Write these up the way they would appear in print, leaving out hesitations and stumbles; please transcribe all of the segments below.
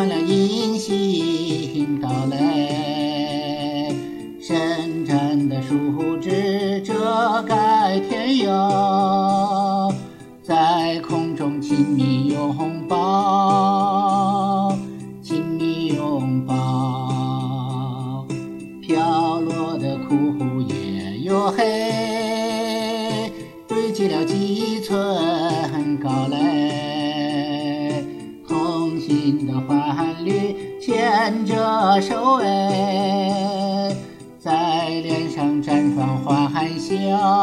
满了银杏高垒，深沉的树枝遮盖天游，在空中亲密拥抱，亲密拥抱。飘落的枯叶黝黑，堆积了几寸高垒。同行的伴侣牵着手，在脸上绽放欢笑，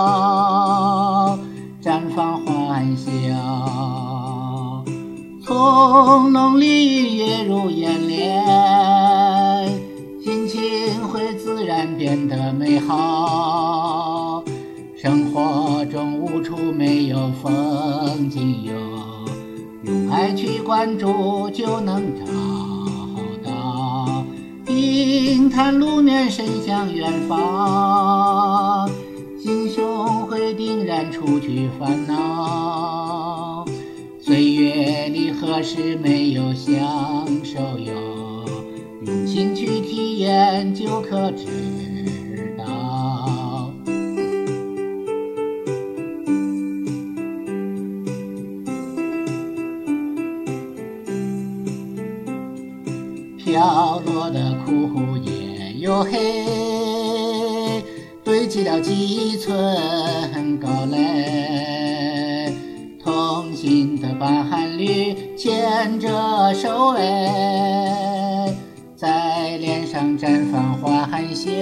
绽放欢笑。从浓丽跃入眼帘，心情会自然变得美好。生活中无处没有风景哟，用爱去关注就能找到。平坦路面伸向远方，心胸会定然除去烦恼。岁月里何时没有享受哟，用心去体验就可知道。飘落的枯叶黝黑，堆积了几寸高垒。同行的伴侣牵着手，在脸上绽放欢笑，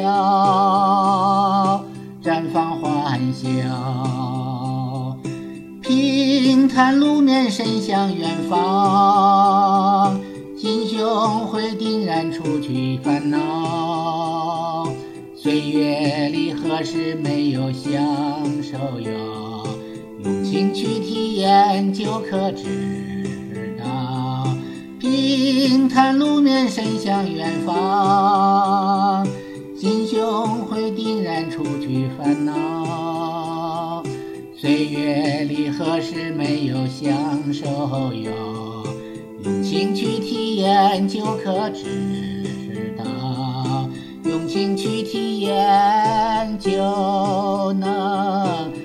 绽放欢笑。平坦路面伸向远方，心胸会定然除去烦恼。岁月里何时没有享受哟，用心去体验就可知道。平坦路面伸向远方，心胸会定然除去烦恼。岁月里何时没有享受哟，用心去体验就可知道。用心去体验就能